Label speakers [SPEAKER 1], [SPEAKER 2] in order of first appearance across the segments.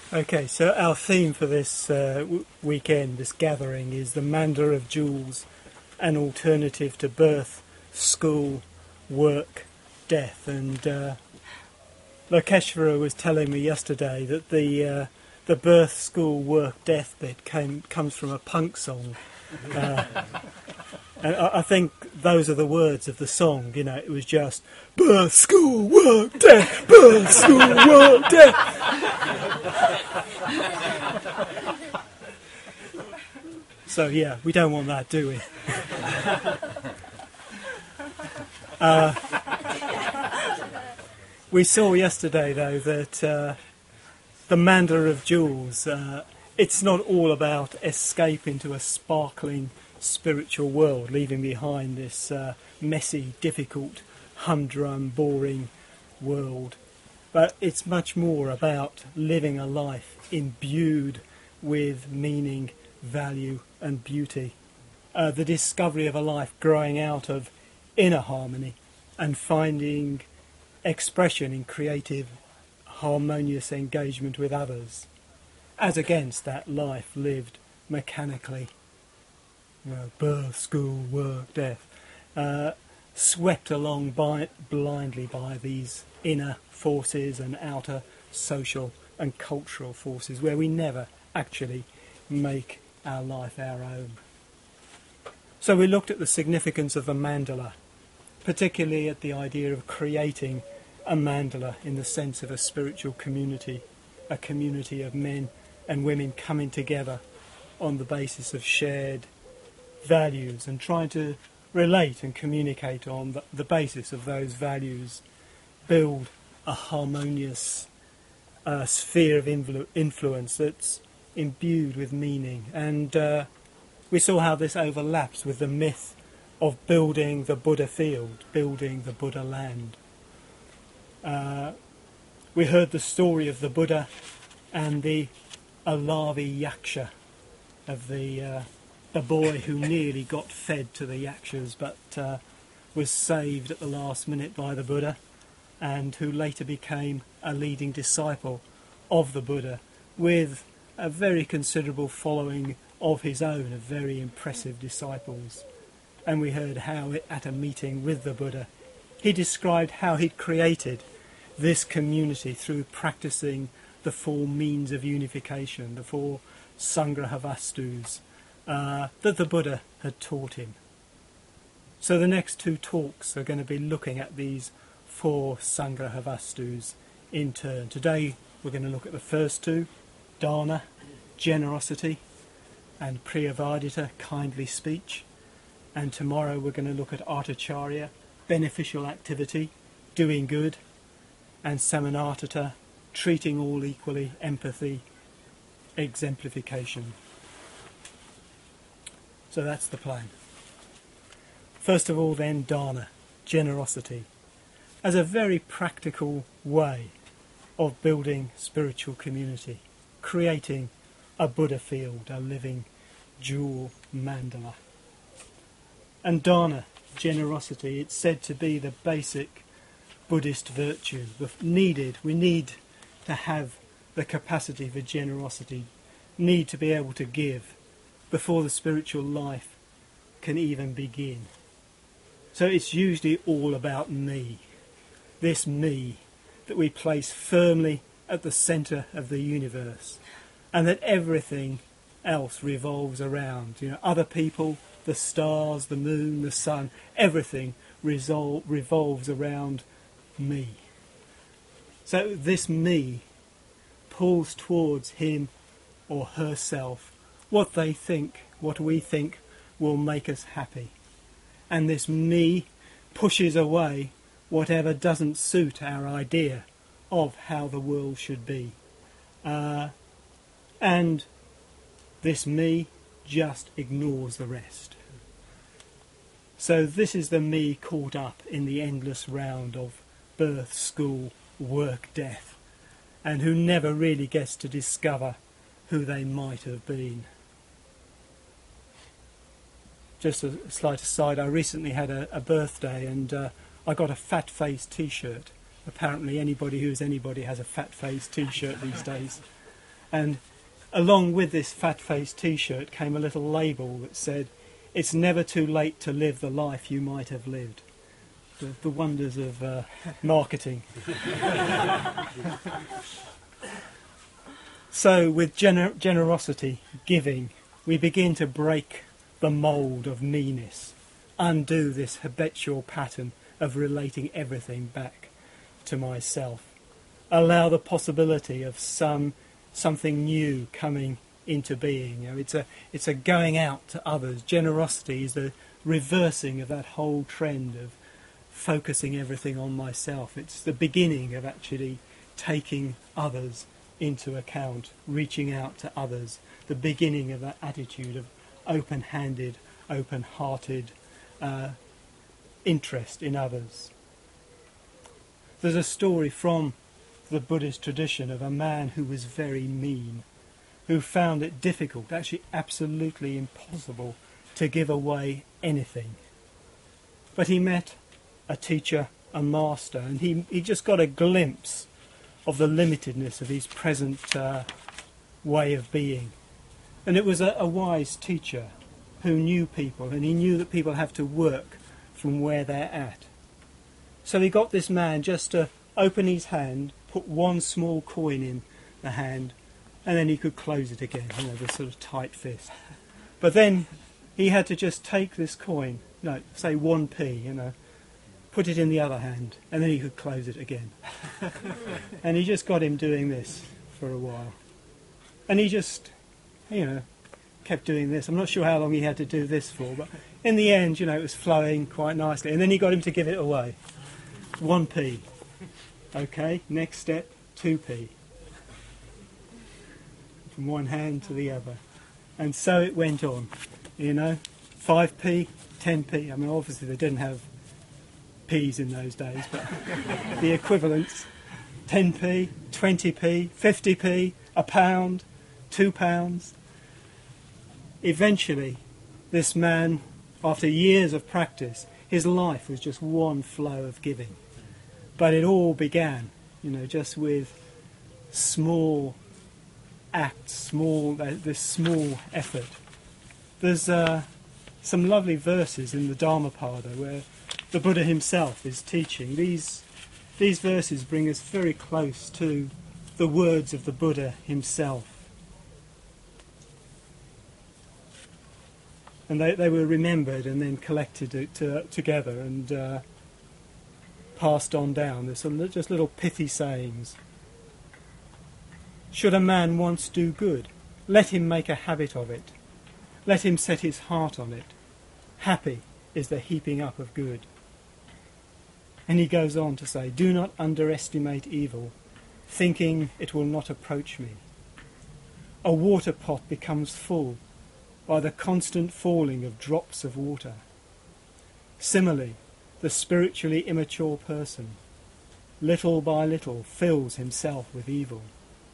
[SPEAKER 1] Okay, so our theme for this weekend, this gathering, is the Mandala of Jewels, an alternative to birth, school, work, death. And Lokeshvara was telling me yesterday that the birth, school, work, death bit comes from a punk song. And I think those are the words of the song. You know, it was just birth, school, work, death, birth, school, work, death. So yeah, we don't want that, do we? We saw yesterday, though, that the Mandala of Jewels, it's not all about escape into a sparkling spiritual world, leaving behind this messy, difficult, humdrum, boring world. But it's much more about living a life imbued with meaning, value and beauty. The discovery of a life growing out of inner harmony and finding expression in creative, harmonious engagement with others, as against that life lived mechanically. You know, birth, school, work, death, swept along blindly by these inner forces and outer social and cultural forces where we never actually make our life our own. So we looked at the significance of the mandala, particularly at the idea of creating a mandala in the sense of a spiritual community, a community of men and women coming together on the basis of shared values and trying to relate and communicate on the basis of those values, build a harmonious sphere of influence that's imbued with meaning. And we saw how this overlaps with the myth of building the Buddha field, building the Buddha land. We heard the story of the Buddha and the Alavi Yaksha, of the boy who nearly got fed to the Yakshas but was saved at the last minute by the Buddha, and who later became a leading disciple of the Buddha with a very considerable following of his own, of very impressive disciples. And we heard how at a meeting with the Buddha he described how he'd created this community through practicing the four means of unification, the four Sangrahavastus that the Buddha had taught him. So the next two talks are going to be looking at these four Sangrahavastus in turn. Today we're going to look at the first two, Dana, generosity, and Priyavadita, kindly speech. And tomorrow we're going to look at Artacharya, beneficial activity, doing good, and Samanatata, treating all equally, empathy, exemplification. So that's the plan. First of all then, Dana, generosity, as a very practical way of building spiritual community, creating a Buddha field, a living jewel mandala. And Dana, generosity, it's said to be the basic Buddhist virtue. We need to have the capacity for generosity, need to be able to give before the spiritual life can even begin. So it's usually all about me, this me that we place firmly at the centre of the universe, and that everything else revolves around. You know, other people, the stars, the moon, the sun, everything revolves around me. So this me pulls towards him or herself what we think will make us happy. And this me pushes away whatever doesn't suit our idea of how the world should be. And this me just ignores the rest. So this is the me caught up in the endless round of birth, school, work, death, and who never really gets to discover who they might have been. Just a slight aside, I recently had a birthday, and I got a Fat Face t-shirt. Apparently anybody who's anybody has a Fat Face t-shirt these days. And along with this fat-faced T-shirt came a little label that said, "It's never too late to live the life you might have lived." The wonders of marketing. So with generosity, giving, we begin to break the mould of meanness, undo this habitual pattern of relating everything back to myself, allow the possibility of something new coming into being. You know, it's a going out to others. Generosity is the reversing of that whole trend of focusing everything on myself. It's the beginning of actually taking others into account, reaching out to others, the beginning of that attitude of open-handed, open-hearted interest in others. There's a story from the Buddhist tradition of a man who was very mean, who found it difficult, actually absolutely impossible, to give away anything. But he met a teacher, a master, and he just got a glimpse of the limitedness of his present way of being. And it was a wise teacher who knew people, and he knew that people have to work from where they're at. So he got this man just to open his hand, put one small coin in the hand, and then he could close it again, you know, the sort of tight fist. But then he had to just take this coin, no, say 1p, you know, put it in the other hand, and then he could close it again. And he just got him doing this for a while. And he just, you know, kept doing this. I'm not sure how long he had to do this for, but in the end, you know, it was flowing quite nicely. And then he got him to give it away. 1p. Okay, next step, 2p. From one hand to the other. And so it went on, you know, 5p, 10p. I mean, obviously they didn't have p's in those days, but the equivalents, 10p, 20p, 50p, a pound, £2. Eventually, this man, after years of practice, his life was just one flow of giving. But it all began, you know, just with small acts, this small effort. There's some lovely verses in the Dhammapada where the Buddha himself is teaching. These verses bring us very close to the words of the Buddha himself. And they were remembered and then collected together and passed on down. There's just little pithy sayings. Should a man once do good, let him make a habit of it. Let him set his heart on it. Happy is the heaping up of good. And he goes on to say, do not underestimate evil, thinking it will not approach me. A water pot becomes full by the constant falling of drops of water. Similarly, the spiritually immature person, little by little, fills himself with evil.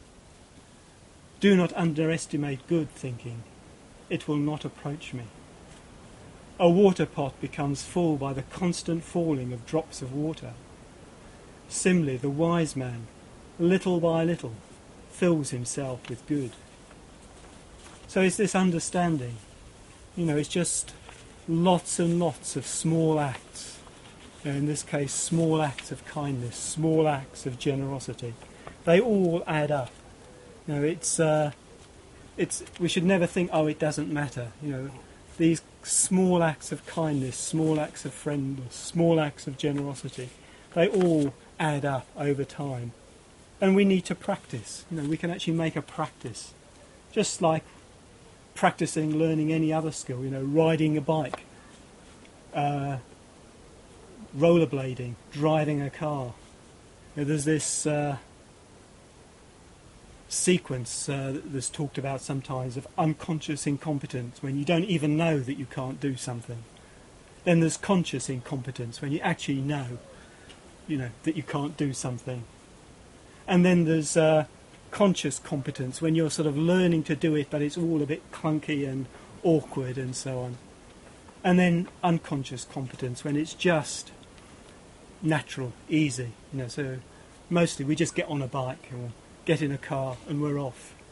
[SPEAKER 1] Do not underestimate good, thinking it will not approach me. A water pot becomes full by the constant falling of drops of water. Similarly, the wise man, little by little, fills himself with good. So it's this understanding, you know, it's just lots and lots of small acts. You know, in this case, small acts of kindness, small acts of generosity. They all add up. You know, we should never think, oh, it doesn't matter. You know, these small acts of kindness, small acts of friendliness, small acts of generosity, they all add up over time. And we need to practice. You know, we can actually make a practice. Just like practicing learning any other skill, you know, riding a bike, rollerblading, driving a car. You know, there's this sequence that's talked about sometimes of unconscious incompetence, when you don't even know that you can't do something. Then there's conscious incompetence, when you actually know, you know, that you can't do something. And then there's conscious competence, when you're sort of learning to do it, but it's all a bit clunky and awkward and so on. And then unconscious competence, when it's just natural, easy. You know, so mostly we just get on a bike or get in a car and we're off.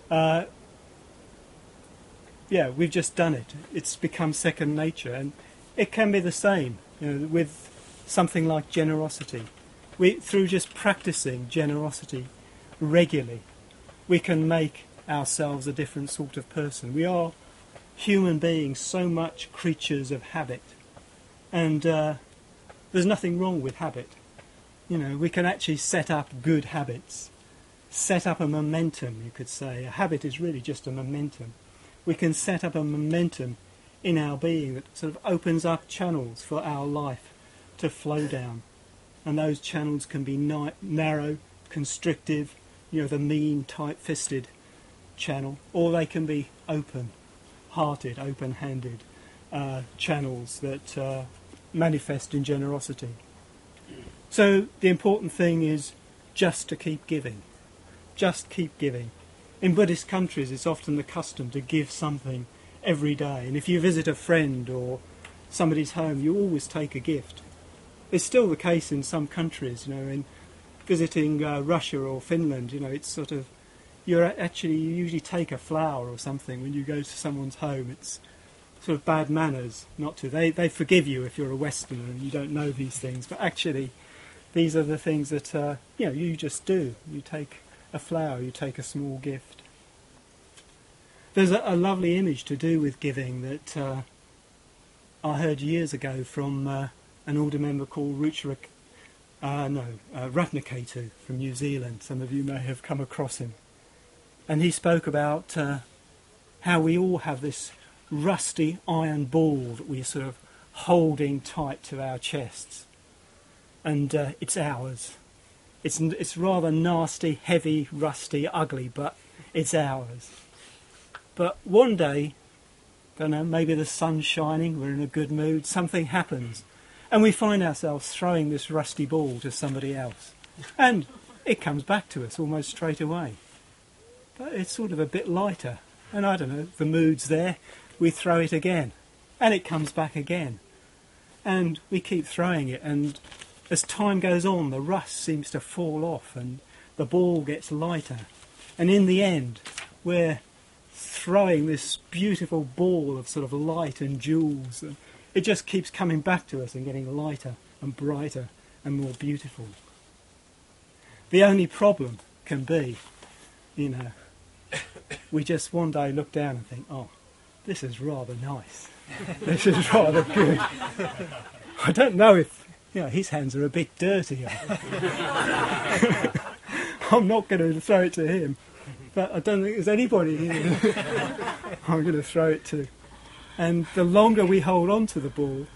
[SPEAKER 1] Yeah, we've just done it. It's become second nature, and it can be the same, with something like generosity. Through just practicing generosity regularly, we can make ourselves a different sort of person. We are human beings, so much creatures of habit, and there's nothing wrong with habit. We can actually set up good habits, set up a momentum, you could say. A habit is really just a momentum. We can set up a momentum in our being that sort of opens up channels for our life to flow down. And those channels can be narrow, constrictive, the mean, tight-fisted channel, or they can be open-hearted, open-handed channels that manifest in generosity. So the important thing is just to keep giving. Just keep giving. In Buddhist countries, it's often the custom to give something every day. And if you visit a friend or somebody's home, you always take a gift. It's still the case in some countries, in visiting Russia or Finland, it's sort of, you usually take a flower or something when you go to someone's home. It's sort of bad manners not to. They forgive you if you're a Westerner and you don't know these things, but actually these are the things that, you just do. You take a flower, you take a small gift. There's a lovely image to do with giving that I heard years ago from an order member called Ratnakatu from New Zealand. Some of you may have come across him. And he spoke about how we all have this rusty iron ball that we're sort of holding tight to our chests. And it's ours. It's rather nasty, heavy, rusty, ugly, but it's ours. But one day, don't know, maybe the sun's shining, we're in a good mood, something happens, and we find ourselves throwing this rusty ball to somebody else. And it comes back to us almost straight away. But it's sort of a bit lighter. And I don't know, the mood's there, we throw it again, and it comes back again. And we keep throwing it, and as time goes on, the rust seems to fall off and the ball gets lighter. And in the end, we're throwing this beautiful ball of sort of light and jewels. And it just keeps coming back to us and getting lighter and brighter and more beautiful. The only problem can be, we just one day look down and think, oh, this is rather nice. This is rather good. I don't know if his hands are a bit dirty. I'm not going to throw it to him, but I don't think there's anybody here I'm going to throw it to. And the longer we hold on to the ball,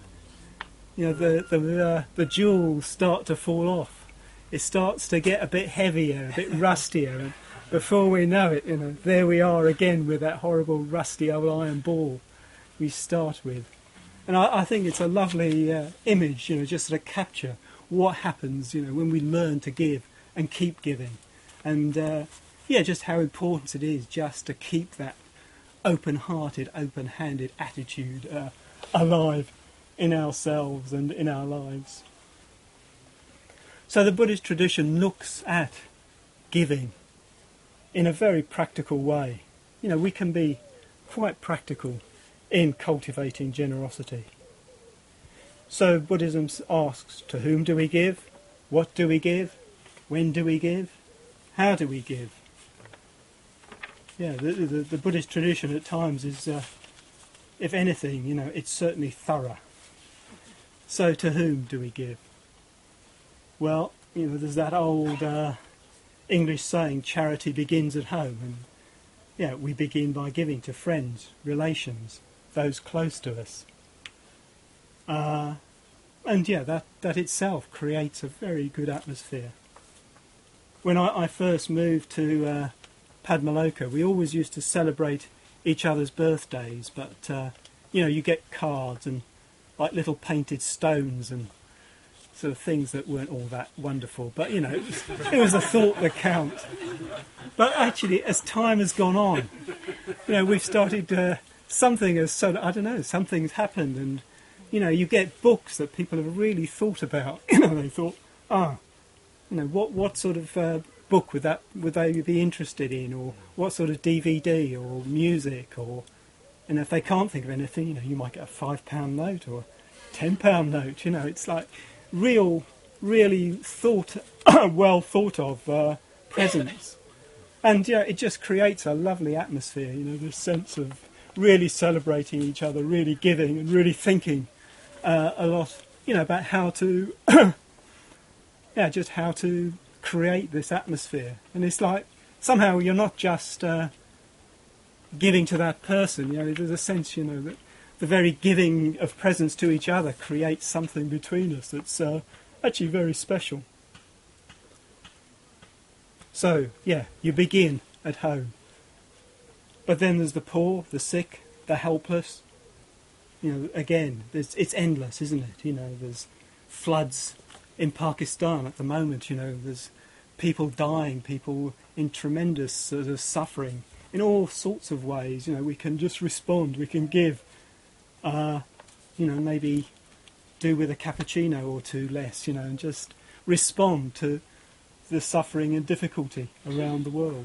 [SPEAKER 1] the jewels start to fall off. It starts to get a bit heavier, a bit rustier, and before we know it, there we are again with that horrible rusty old iron ball we start with. And I think it's a lovely image, just to capture what happens, when we learn to give and keep giving. And, just how important it is just to keep that open-hearted, open-handed attitude alive in ourselves and in our lives. So the Buddhist tradition looks at giving in a very practical way. We can be quite practical in cultivating generosity. So Buddhism asks, to whom do we give? What do we give? When do we give? How do we give? The Buddhist tradition at times is, if anything, it's certainly thorough. So to whom do we give? Well, there's that old English saying, charity begins at home. And we begin by giving to friends, relations, those close to us. That itself creates a very good atmosphere. When I first moved to Padmaloka, we always used to celebrate each other's birthdays, but you get cards and like little painted stones and sort of things that weren't all that wonderful, but it was a thought that counts. But actually, as time has gone on, we've started something's happened, and you get books that people have really thought about. They thought, what sort of book would they be interested in, or what sort of DVD or music, or, and if they can't think of anything, you know, you might get a £5 note or a £10 note. You know, it's like really well thought of presents, and yeah, it just creates a lovely atmosphere. You know, this sense of really celebrating each other, really giving, and really thinking a lot, you know, about how to, yeah, just how to create this atmosphere. And it's like somehow you're not just giving to that person. You know, there's a sense, you know, that the very giving of presents to each other creates something between us that's actually very special. So, yeah, you begin at home. But then there's the poor, the sick, the helpless. You know, again, it's endless, isn't it? You know, there's floods in Pakistan at the moment. You know, there's people dying, people in tremendous sort of suffering in all sorts of ways. You know, we can just respond, we can give, you know, maybe do with a cappuccino or two less, you know, and just respond to the suffering and difficulty around the world.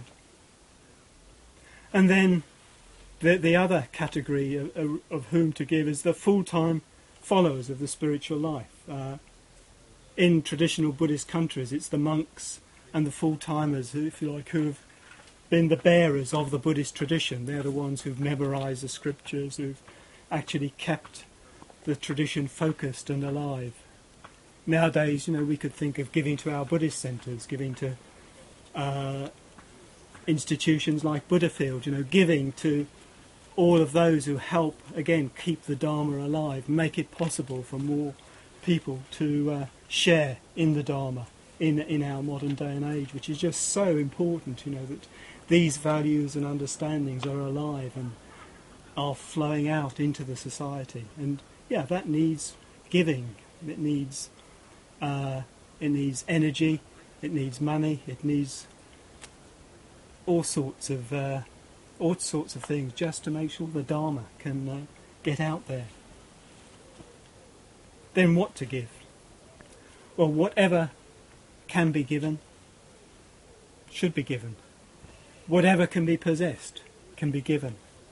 [SPEAKER 1] And then the other category of whom to give is the full-time followers of the spiritual life. In traditional Buddhist countries, it's the monks and the full-timers, if you like, who have been the bearers of the Buddhist tradition. They're the ones who've memorised the scriptures, who've actually kept the tradition focused and alive. Nowadays, you know, we could think of giving to our Buddhist centres, giving to institutions like Buddhafield, you know, giving to all of those who help, again, keep the Dharma alive, make it possible for more people to share in the Dharma in our modern day and age, which is just so important, you know, that these values and understandings are alive and are flowing out into the society. And yeah, that needs giving. It needs energy. It needs money. It needs all sorts of things just to make sure the Dharma can get out there. Then what to give? Well, whatever can be given should be given. Whatever can be possessed can be given.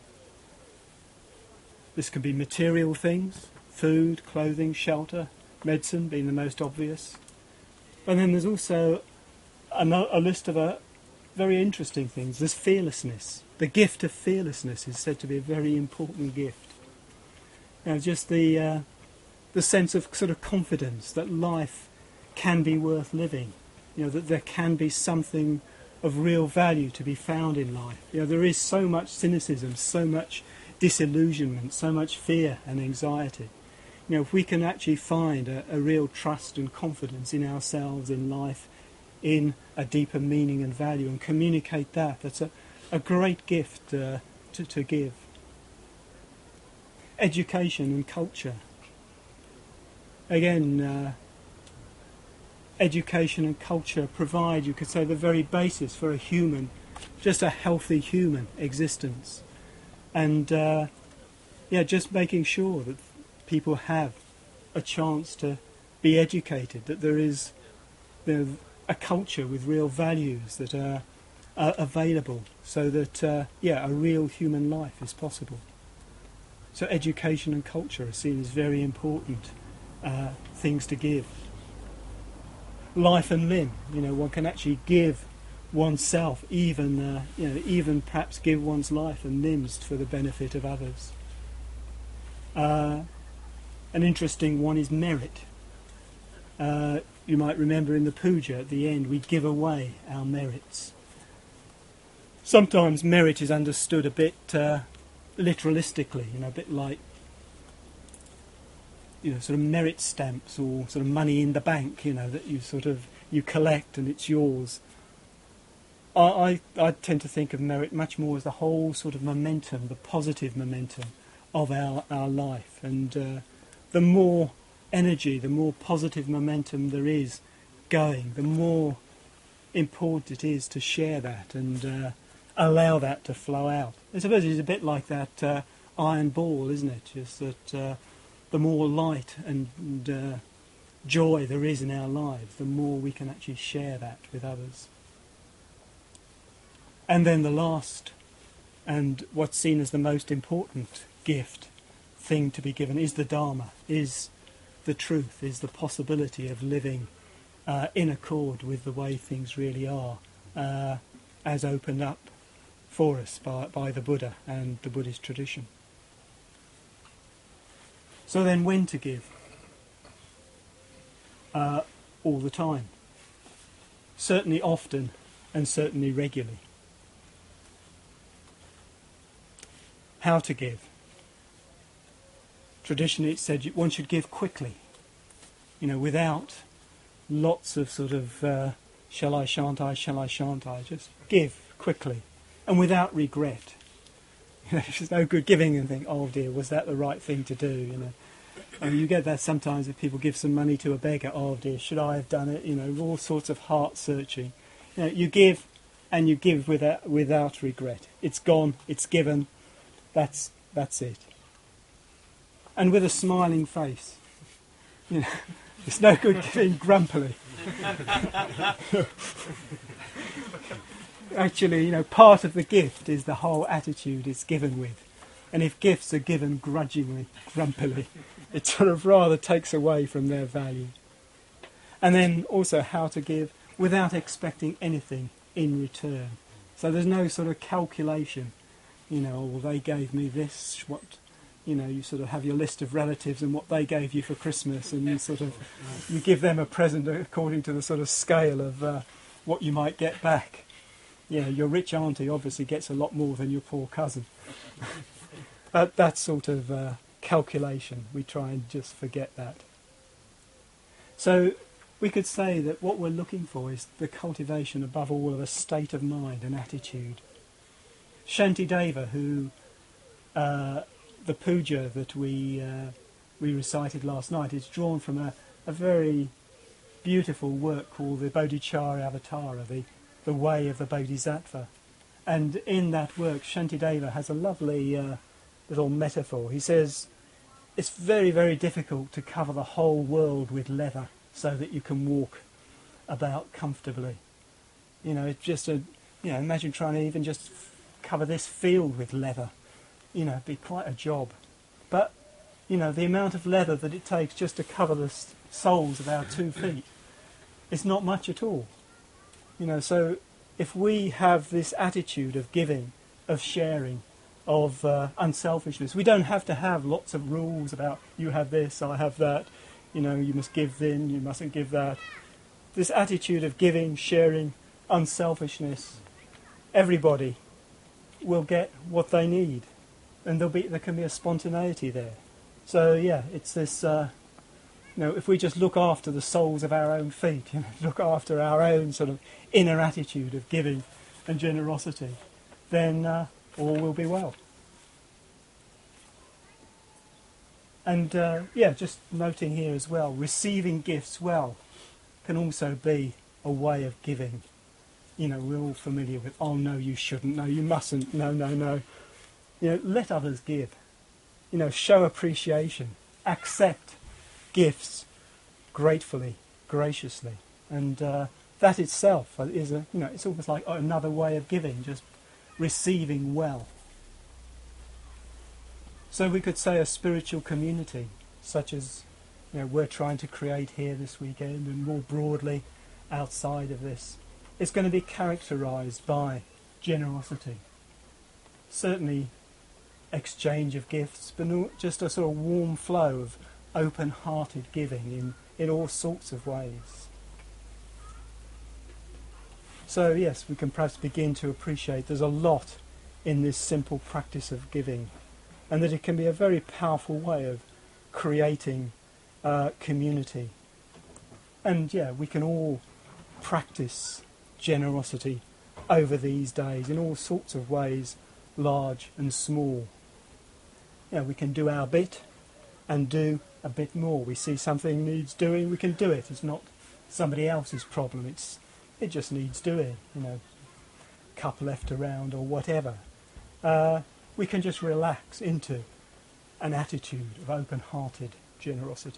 [SPEAKER 1] This can be material things, food, clothing, shelter, medicine being the most obvious. And then there's also a list of very interesting things. There's fearlessness. The gift of fearlessness is said to be a very important gift. Now, just the sense of sort of confidence that life can be worth living. You know, that there can be something of real value to be found in life. You know, there is so much cynicism, so much disillusionment, so much fear and anxiety. You know, if we can actually find a real trust and confidence in ourselves, in life, in a deeper meaning and value, and communicate that, that's a great gift to give. Education and culture. Again, education and culture provide, you could say, the very basis for a human, just a healthy human existence. And yeah, just making sure that people have a chance to be educated, that there is a culture with real values that are available, so that yeah, a real human life is possible. So education and culture are seen as very important things to give. Life and limb, you know, one can actually give oneself, even you know, even perhaps give one's life and limbs for the benefit of others. An interesting one is merit. You might remember in the puja at the end we give away our merits. Sometimes merit is understood a bit literalistically, you know, a bit like, you know, sort of merit stamps or sort of money in the bank, you know, that you collect and it's yours. I tend to think of merit much more as the whole sort of momentum, the positive momentum of our life. And the more energy, the more positive momentum there is going, the more important it is to share that and allow that to flow out. I suppose it's a bit like that iron ball, isn't it? Just that the more light and joy there is in our lives, the more we can actually share that with others. And then the last, and what's seen as the most important gift, thing to be given, is the Dharma, is the truth, is the possibility of living in accord with the way things really are, as opened up for us by the Buddha and the Buddhist tradition. So then when to give? All the time. Certainly often and certainly regularly. How to give? Traditionally it's said one should give quickly, without lots of sort of shall I, shan't I, just give quickly and without regret. There's no good giving and think, oh dear, was that the right thing to do, And you get that sometimes if people give some money to a beggar, oh dear, should I have done it, all sorts of heart searching. You give and you give without regret. It's gone, it's given, that's it. And with a smiling face. It's no good giving grumpily. Actually, part of the gift is the whole attitude it's given with. And if gifts are given grudgingly, grumpily, it sort of rather takes away from their value. And then also how to give without expecting anything in return. So there's no sort of calculation, well, they gave me this, what, you sort of have your list of relatives and what they gave you for Christmas, and you give them a present according to the sort of scale of what you might get back. Your rich auntie obviously gets a lot more than your poor cousin. That sort of calculation, we try and just forget that. So we could say that what we're looking for is the cultivation above all of a state of mind and attitude. Shantideva, who the puja that we recited last night, is drawn from a very beautiful work called the Bodhicharya Avatara, the way of the Bodhisattva. And in that work, Shantideva has a lovely little metaphor. He says, it's very, very difficult to cover the whole world with leather so that you can walk about comfortably. It's just imagine trying to even just cover this field with leather. It'd be quite a job. But, the amount of leather that it takes just to cover the soles of our 2 feet, it's not much at all. So if we have this attitude of giving, of sharing, of unselfishness, we don't have to have lots of rules about you have this, I have that, you must give then, you mustn't give that. This attitude of giving, sharing, unselfishness, everybody will get what they need, and there can be a spontaneity there. So it's this, if we just look after the soles of our own feet, look after our own sort of inner attitude of giving and generosity, then all will be well. And just noting here as well, receiving gifts well can also be a way of giving. We're all familiar with, oh no, you shouldn't, no, you mustn't, no. Let others give. Show appreciation, accept gifts gratefully, graciously, and that itself is it's almost like another way of giving, just receiving well. So we could say a spiritual community, such as we're trying to create here this weekend, and more broadly outside of this, it's going to be characterised by generosity. Certainly exchange of gifts, but just a sort of warm flow of open-hearted giving in all sorts of ways. So yes, we can perhaps begin to appreciate there's a lot in this simple practice of giving, and that it can be a very powerful way of creating community. And we can all practice generosity over these days in all sorts of ways, large and small. We can do our bit and do a bit more. We see something needs doing, we can do it. It's not somebody else's problem. It just needs doing. Cup left around or whatever. We can just relax into an attitude of open-hearted generosity.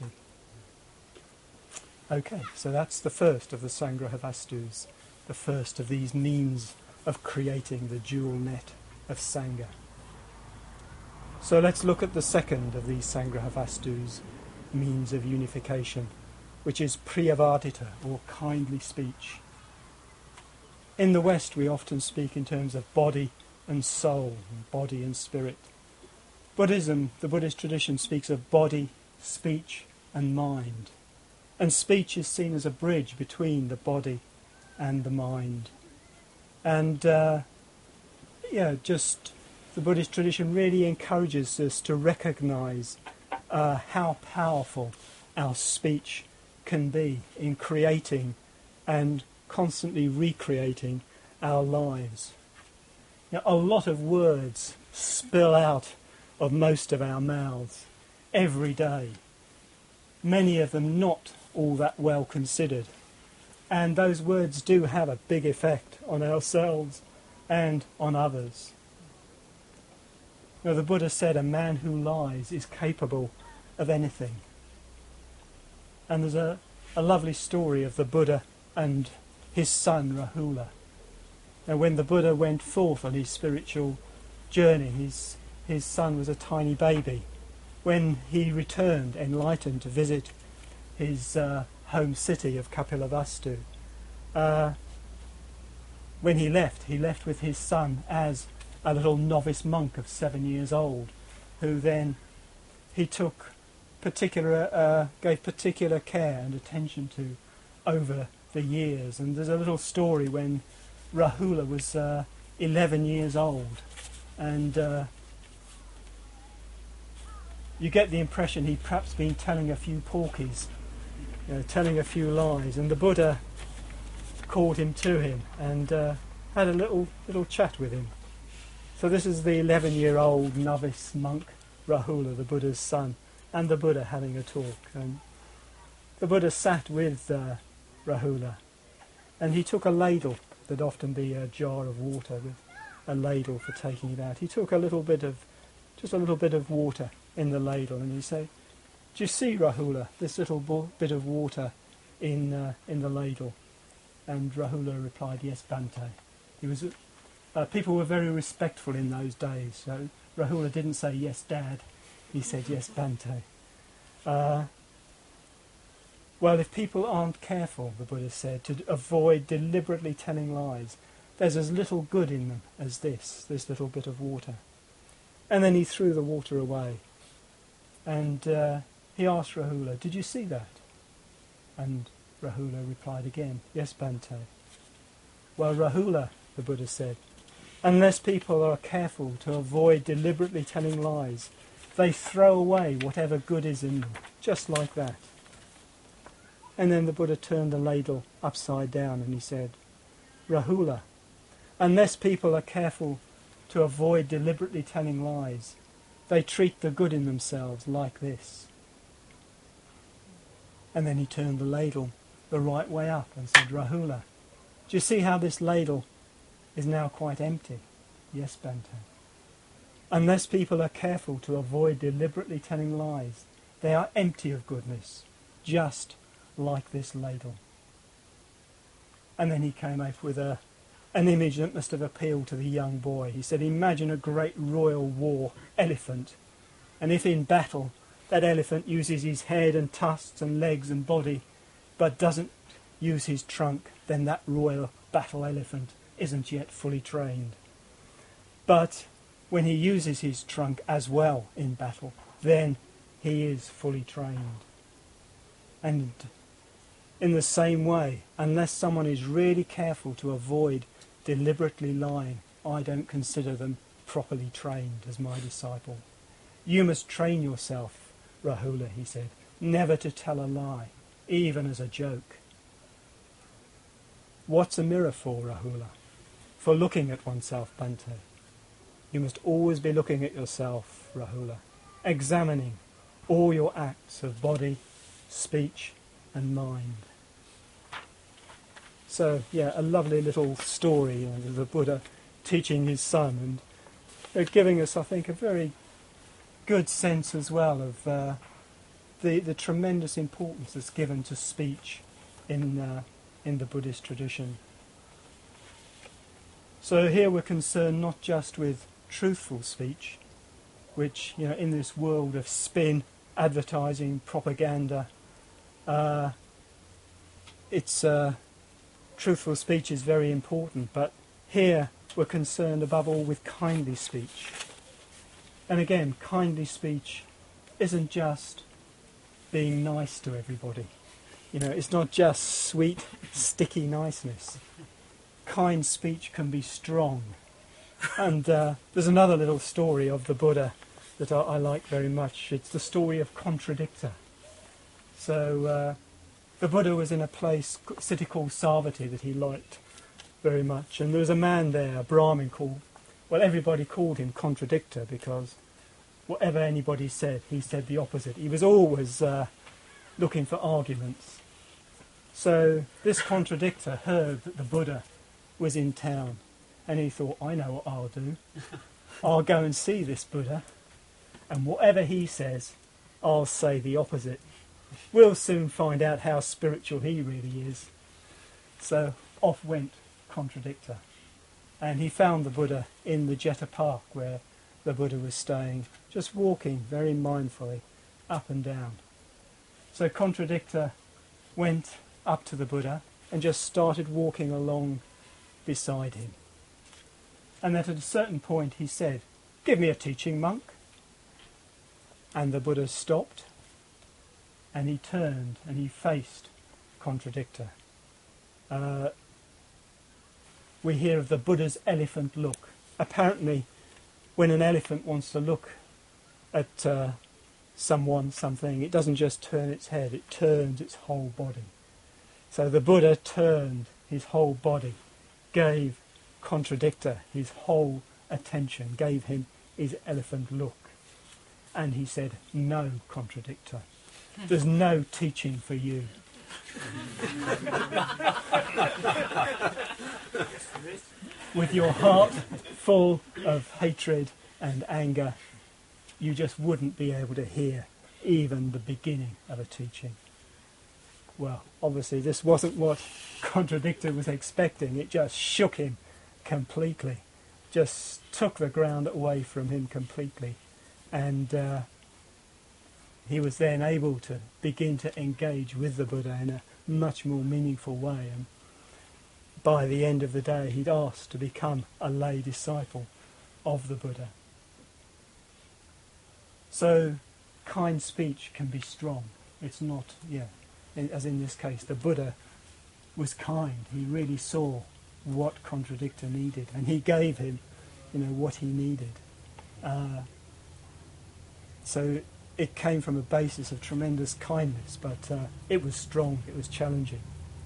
[SPEAKER 1] Okay, so that's the first of the Sangraha Vastus, the first of these means of creating the jewel net of Sangha. So let's look at the second of these Sangrahavastu's means of unification, which is Priyavadita, or kindly speech. In the West we often speak in terms of body and soul, body and spirit. Buddhism, the Buddhist tradition, speaks of body, speech and mind. And speech is seen as a bridge between the body and the mind. And just the Buddhist tradition really encourages us to recognise how powerful our speech can be in creating and constantly recreating our lives. Now, a lot of words spill out of most of our mouths every day, many of them not all that well considered. And those words do have a big effect on ourselves and on others. Now, the Buddha said a man who lies is capable of anything. And there's a lovely story of the Buddha and his son Rahula. Now, when the Buddha went forth on his spiritual journey, his son was a tiny baby. When he returned enlightened to visit his home city of Kapilavastu, when he left with his son as a little novice monk of 7 years old, who then he took gave particular care and attention to over the years. And there's a little story when Rahula was 11 years old, and you get the impression he'd perhaps been telling a few porkies, telling a few lies, and the Buddha called him to him and had a little chat with him. So this is the 11-year-old novice monk Rahula, the Buddha's son, and the Buddha having a talk. And the Buddha sat with Rahula, and he took a ladle. There'd often be a jar of water with a ladle for taking it out. He took a little bit of water in the ladle, and he said, "Do you see, Rahula, this little bit of water in the ladle?" And Rahula replied, "Yes, Bhante." People were very respectful in those days, so Rahula didn't say, "Yes, Dad." He said, "Yes, Bhante." Well, if people aren't careful, the Buddha said, to avoid deliberately telling lies, there's as little good in them as this little bit of water. And then he threw the water away. And he asked Rahula, "Did you see that?" And Rahula replied again, "Yes, Bhante." "Well, Rahula," the Buddha said, "unless people are careful to avoid deliberately telling lies, they throw away whatever good is in them, just like that." And then the Buddha turned the ladle upside down and he said, "Rahula, unless people are careful to avoid deliberately telling lies, they treat the good in themselves like this." And then he turned the ladle the right way up and said, "Rahula, do you see how this ladle is now quite empty?" "Yes, Bhante." "Unless people are careful to avoid deliberately telling lies, they are empty of goodness, just like this ladle." And then he came up with an image that must have appealed to the young boy. He said, "Imagine a great royal war elephant, and if in battle that elephant uses his head and tusks and legs and body, but doesn't use his trunk, then that royal battle elephant isn't yet fully trained. But when he uses his trunk as well in battle, then he is fully trained." And in the same way, unless someone is really careful to avoid deliberately lying, I don't consider them properly trained as my disciple. "You must train yourself, Rahula," he said, "never to tell a lie, even as a joke." What's a mirror for, Rahula? For looking at oneself, Bhante. You must always be looking at yourself, Rahula, examining all your acts of body, speech and mind. So, a lovely little story of the Buddha teaching his son, and giving us, I think, a very good sense as well of the tremendous importance that's given to speech in the Buddhist tradition. So here we're concerned not just with truthful speech, which, in this world of spin, advertising, propaganda, it's truthful speech is very important, but here we're concerned above all with kindly speech. And again, kindly speech isn't just being nice to everybody. It's not just sweet, sticky niceness. Kind speech can be strong. And there's another little story of the Buddha that I like very much. It's the story of Contradictor. So the Buddha was in a city called Savatthi that he liked very much. And there was a man there, a Brahmin everybody called him Contradictor because whatever anybody said, he said the opposite. He was always looking for arguments. So this Contradictor heard that the Buddha was in town, and he thought, I know what I'll do. I'll go and see this Buddha, and whatever he says, I'll say the opposite. We'll soon find out how spiritual he really is. So off went Contradictor, and he found the Buddha in the Jeta Park where the Buddha was staying, just walking very mindfully up and down. So Contradictor went up to the Buddha and just started walking along beside him. And at a certain point he said, "Give me a teaching, monk." And the Buddha stopped, and he turned and he faced Contradictor. We hear of the Buddha's elephant look. Apparently, when an elephant wants to look at something, it doesn't just turn its head, it turns its whole body. So the Buddha turned his whole body, gave Contradictor his whole attention, gave him his elephant look. And he said, "No, Contradictor, there's no teaching for you." With your heart full of hatred and anger, you just wouldn't be able to hear even the beginning of a teaching. Well, obviously this wasn't what Contradictor was expecting. It just shook him completely, just took the ground away from him completely. And he was then able to begin to engage with the Buddha in a much more meaningful way. And by the end of the day, he'd asked to become a lay disciple of the Buddha. So, kind speech can be strong. It's not, as in this case, the Buddha was kind. He really saw what Contradictor needed, and he gave him, what he needed. So it came from a basis of tremendous kindness, but it was strong, it was challenging.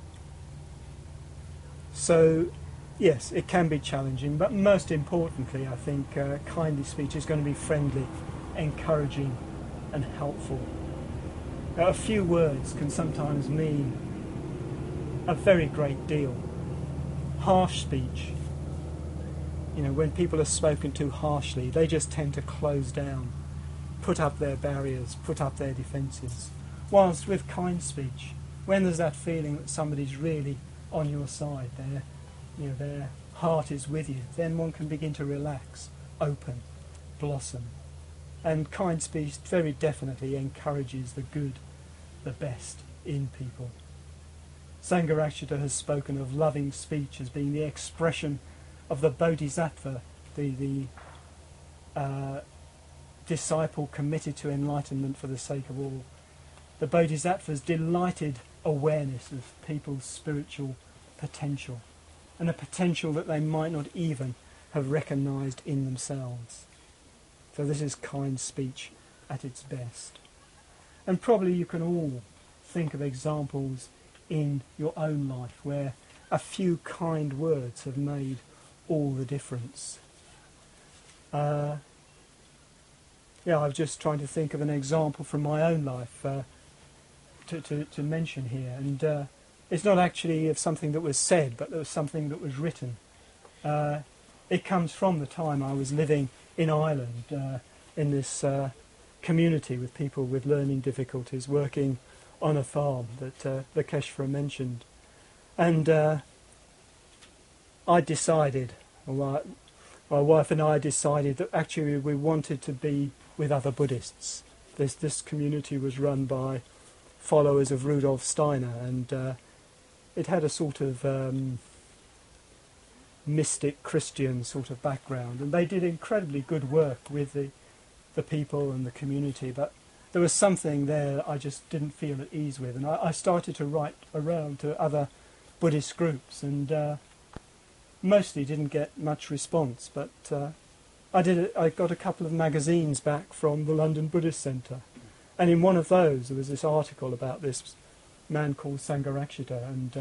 [SPEAKER 1] So, yes, it can be challenging, but most importantly, I think kindly speech is going to be friendly, encouraging and helpful. Now, a few words can sometimes mean a very great deal. Harsh speech, when people are spoken to harshly, they just tend to close down, put up their barriers, put up their defences. Whilst with kind speech, when there's that feeling that somebody's really on your side, their heart is with you, then one can begin to relax, open, blossom. And kind speech very definitely encourages the good, the best in people. Sangharakshita has spoken of loving speech as being the expression of the bodhisattva, the disciple committed to enlightenment for the sake of all. The bodhisattva's delighted awareness of people's spiritual potential, and a potential that they might not even have recognised in themselves. So this is kind speech at its best. And probably you can all think of examples in your own life where a few kind words have made all the difference. I'm just trying to think of an example from my own life to mention here. And it's not actually of something that was said, but there was something that was written. It comes from the time I was living in Ireland, in this community with people with learning difficulties, working on a farm that Lakeshvara mentioned. And I decided My wife and I decided that actually we wanted to be with other Buddhists. This community was run by followers of Rudolf Steiner, and it had a sort of mystic Christian sort of background, and they did incredibly good work with the people and the community, but there was something there that I just didn't feel at ease with, and I started to write around to other Buddhist groups, and mostly didn't get much response, but I got a couple of magazines back from the London Buddhist Centre, and in one of those there was this article about this man called Sangharakshita, and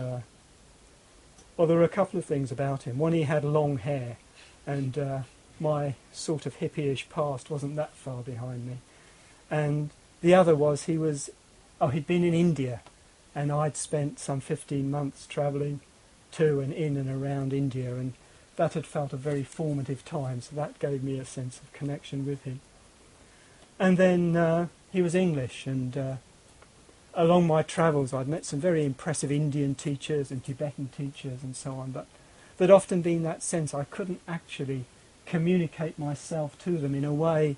[SPEAKER 1] well, there were a couple of things about him. One, he had long hair, and my sort of hippie-ish past wasn't that far behind me. And the other was he'd been in India, and I'd spent some 15 months travelling to and in and around India, and that had felt a very formative time, so that gave me a sense of connection with him. And then he was English, and along my travels I'd met some very impressive Indian teachers and Tibetan teachers and so on, but there'd often been that sense I couldn't actually communicate myself to them in a way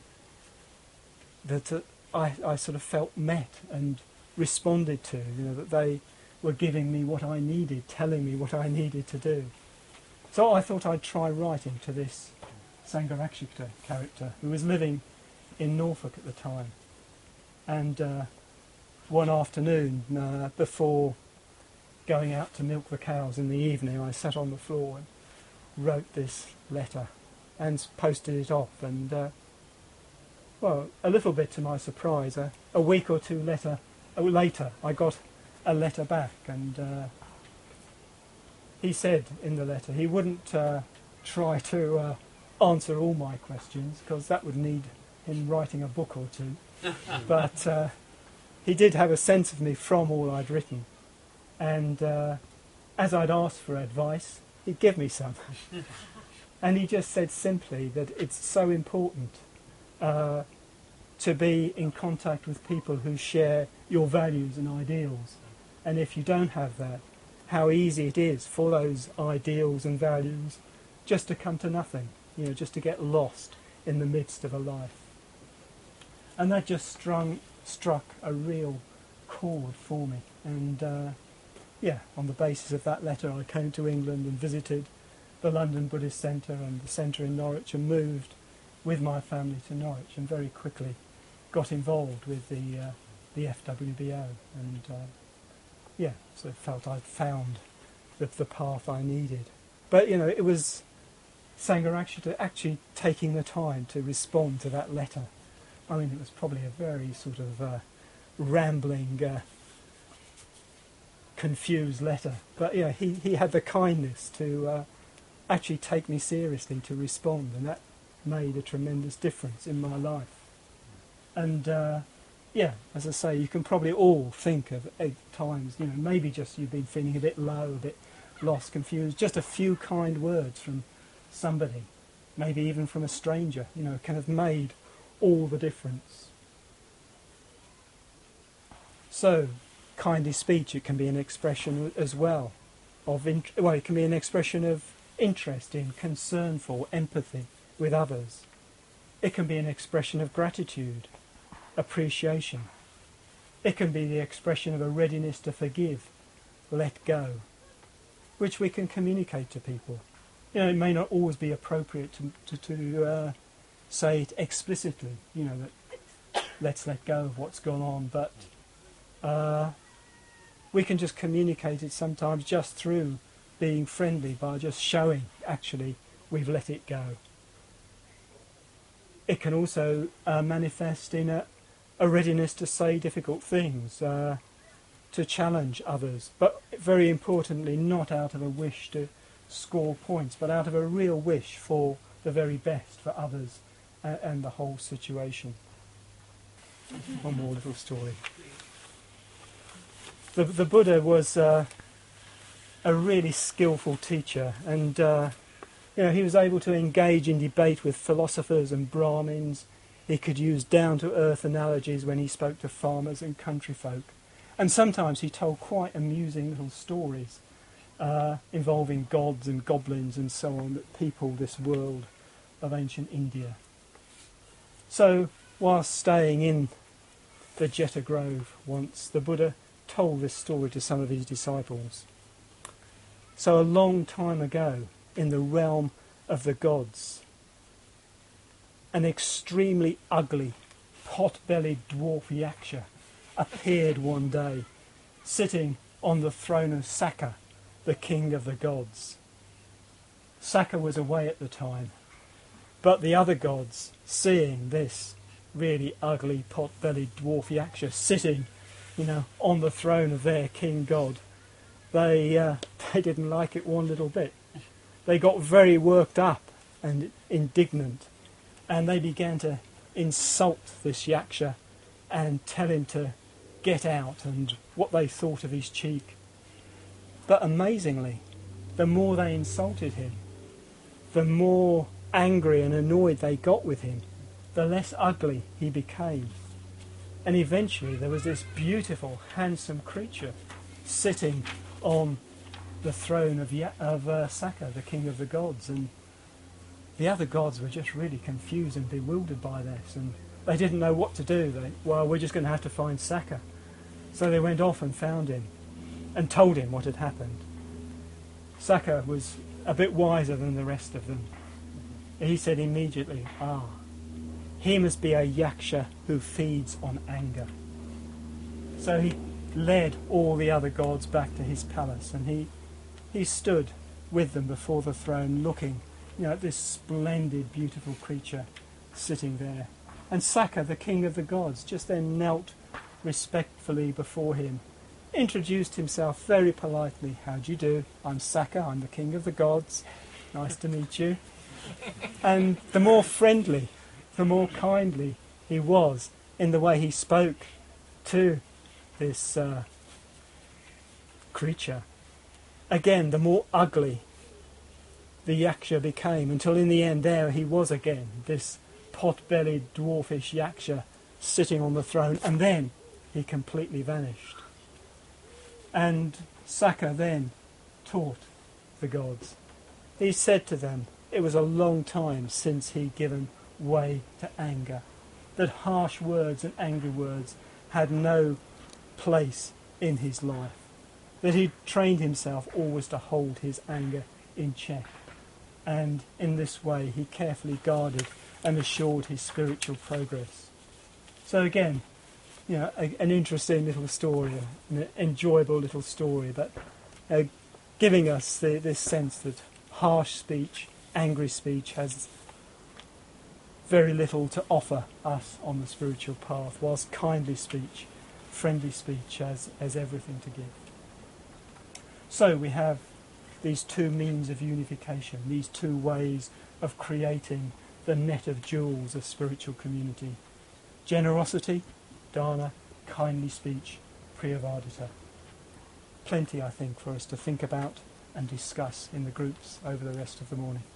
[SPEAKER 1] that I sort of felt met and responded to, that they were giving me what I needed, telling me what I needed to do. So I thought I'd try writing to this Sangharakshita character who was living in Norfolk at the time. And one afternoon, before going out to milk the cows in the evening, I sat on the floor and wrote this letter and posted it off, and well, a little bit to my surprise, a week or two later I got a letter back, and he said in the letter he wouldn't try to answer all my questions, because that would need him writing a book or two, but he did have a sense of me from all I'd written, and as I'd asked for advice, he'd give me some. And he just said simply that it's so important to be in contact with people who share your values and ideals. And if you don't have that, how easy it is for those ideals and values just to come to nothing, just to get lost in the midst of a life. And that just struck a real chord for me. And on the basis of that letter, I came to England and visited the London Buddhist Centre and the centre in Norwich, and moved with my family to Norwich, and very quickly got involved with the FWBO, and so I felt I'd found the path I needed. But it was Sangharakshita actually taking the time to respond to that letter. I mean, it was probably a very sort of rambling, confused letter, but he had the kindness to actually take me seriously, to respond, and that made a tremendous difference in my life. And as I say, you can probably all think of times, maybe just you've been feeling a bit low, a bit lost, confused, just a few kind words from somebody, maybe even from a stranger, kind of made all the difference. So, kindly speech, it can be an expression as well of, it can be an expression of interest in, concern for, empathy with others. It can be an expression of gratitude, appreciation. It can be the expression of a readiness to forgive, let go, which we can communicate to people. It may not always be appropriate to say it explicitly, that let's let go of what's gone on, but we can just communicate it sometimes just through being friendly, by just showing, actually, we've let it go. It can also manifest in a readiness to say difficult things, to challenge others, but very importantly, not out of a wish to score points, but out of a real wish for the very best for others and the whole situation. One more little story. The Buddha was a really skillful teacher, and he was able to engage in debate with philosophers and Brahmins. He could use down-to-earth analogies when he spoke to farmers and country folk. And sometimes he told quite amusing little stories involving gods and goblins and so on that people this world of ancient India. So, whilst staying in the Jeta Grove once, the Buddha told this story to some of his disciples. So a long time ago, in the realm of the gods, an extremely ugly, pot-bellied dwarf Yaksha appeared one day, sitting on the throne of Sakka, the king of the gods. Sakka was away at the time, but the other gods, seeing this really ugly, pot-bellied dwarf Yaksha sitting, on the throne of their king god, they didn't like it one little bit. They got very worked up and indignant, and they began to insult this Yaksha and tell him to get out and what they thought of his cheek. But amazingly, the more they insulted him, the more angry and annoyed they got with him, the less ugly he became. And eventually there was this beautiful, handsome creature sitting on the throne of Sakka, the king of the gods, and the other gods were just really confused and bewildered by this, and they didn't know what to do. We're just going to have to find Sakka. So they went off and found him and told him what had happened. Sakka was a bit wiser than the rest of them. He said immediately, he must be a Yaksha who feeds on anger. So he led all the other gods back to his palace, and he stood with them before the throne looking at this splendid, beautiful creature sitting there. And Sakka, the king of the gods, just then knelt respectfully before him, introduced himself very politely. How do you do? I'm Sakka, I'm the king of the gods. Nice to meet you. And the more friendly, the more kindly he was in the way he spoke to this creature, again, the more ugly the Yaksha became, until in the end there he was again, this pot-bellied dwarfish Yaksha sitting on the throne, and then he completely vanished. And Sakka then taught the gods. He said to them it was a long time since he'd given way to anger, that harsh words and angry words had no place in his life, that he'd trained himself always to hold his anger in check, and in this way he carefully guarded and assured his spiritual progress. So again, an interesting little story, an enjoyable little story, but giving us this sense that harsh speech, angry speech has very little to offer us on the spiritual path, whilst kindly speech, friendly speech has everything to give. So we have these two means of unification, these two ways of creating the net of jewels of spiritual community. Generosity, dana, kindly speech, priyavadita. Plenty, I think, for us to think about and discuss in the groups over the rest of the morning.